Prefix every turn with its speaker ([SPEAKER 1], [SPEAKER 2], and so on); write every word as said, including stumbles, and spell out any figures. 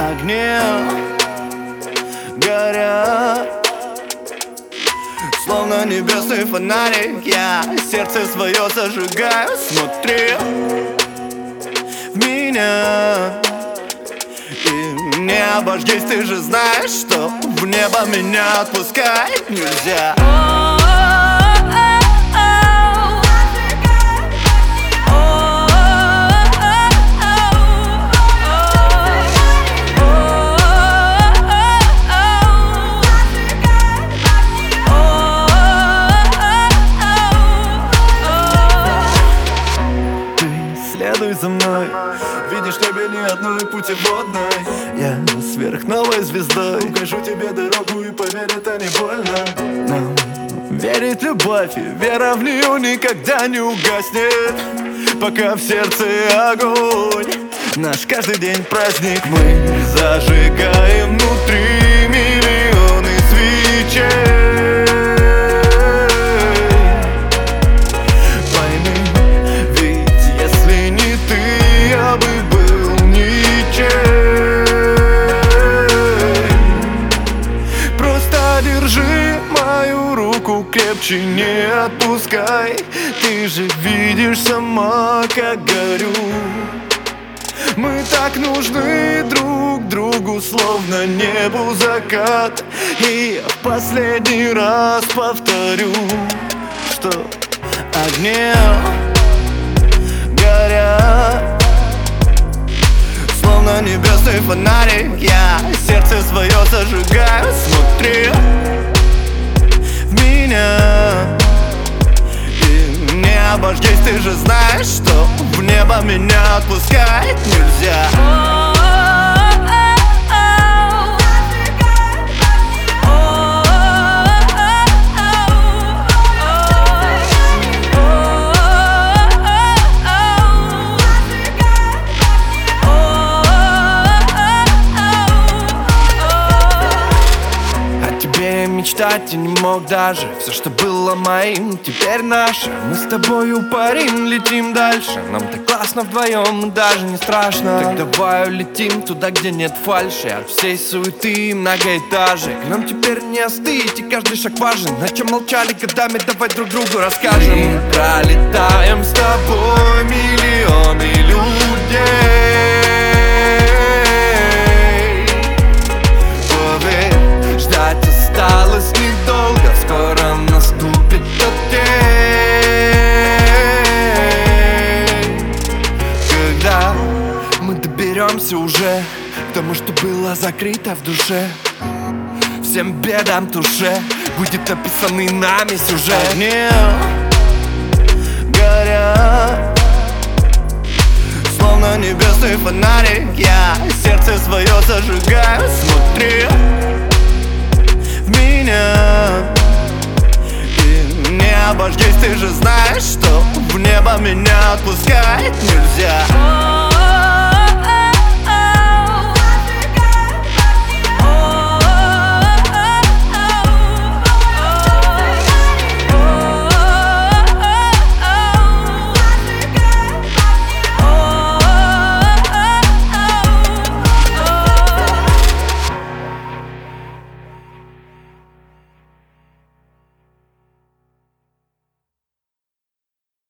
[SPEAKER 1] огни горят, словно небесный фонарик. Я сердце свое зажигаю, смотри в меня и не обожгись, ты же знаешь, что в небо меня отпускать нельзя. Следуй за мной, видишь в небе ни одной путеводной. Я сверхновой звездой укажу тебе дорогу, и поверь, это не больно. Нам верит любовь, и вера в нее никогда не угаснет, пока в сердце огонь. Наш каждый день праздник, мы зажигаем внутри миллионы свечей. Держи мою руку крепче, не отпускай. Ты же видишь сама, как горю. Мы так нужны друг другу, словно небу закат. И я в последний раз повторю, что огни горят, словно небесный фонарик. Я сердце свое зажигаю, смотри в меня и не обожгись, ты же знаешь, что в небо меня отпускать нельзя. Мечтать я не мог даже. Все, что было моим, теперь наше. Мы с тобою парим, летим дальше. Нам так классно вдвоем, даже не страшно. Так давай улетим туда, где нет фальши, от всей суеты многоэтажек. Нам теперь не остыть, и каждый шаг важен. О чем молчали годами, давай друг другу расскажем. Мы пролетаем с тобой миллионы людей. Осталось недолго, скоро наступит тот день, когда мы доберемся уже к тому, что было закрыто в душе. Всем бедам туше будет написанный нами сюжет. Огни горят, словно небесный фонарик. Я сердце свое зажигаю, смотри меня и не обожгись, ты же знаешь, что в небо меня отпускать нельзя.